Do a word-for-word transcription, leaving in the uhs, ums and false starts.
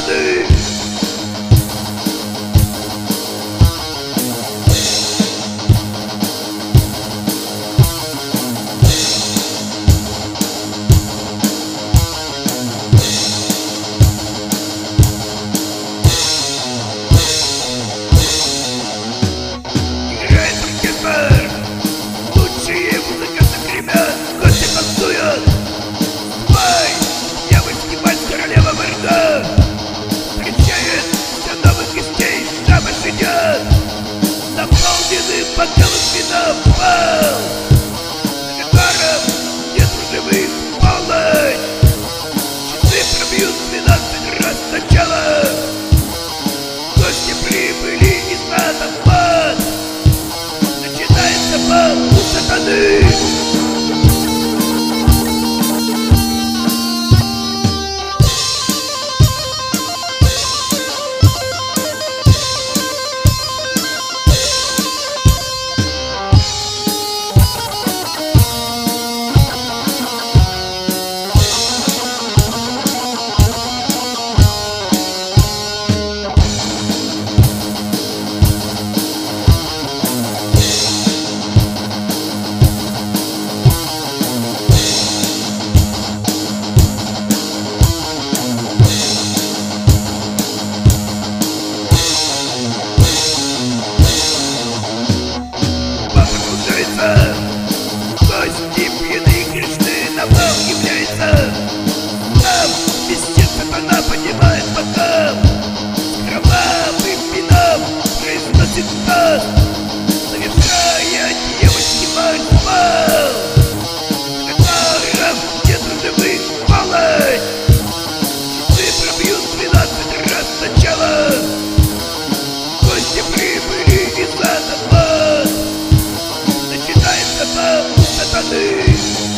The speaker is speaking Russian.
сатаны. Играет оркестр, лучшие музыканты времен, гости танцуют. Ой, дьявольский вальс, королева Морда встречает все новых гостей, дамы сидят, наполнены бокалом вина в пол. На котором нет живых полночь, часы пробьют двенадцать раз сначала. Гости прибыли из ада в ад, начинается бал у сатаны. Гости пьяные, грешные, нам нам является. Нам везде сатана поднимает бокал, с кровавым вином произносит тост, завершая девочки вальс-бал, на котором нет живых полночь. Часы пробьют двенадцать раз сначала. Гости прибыли из ада в ад, начинается бал у сатаны.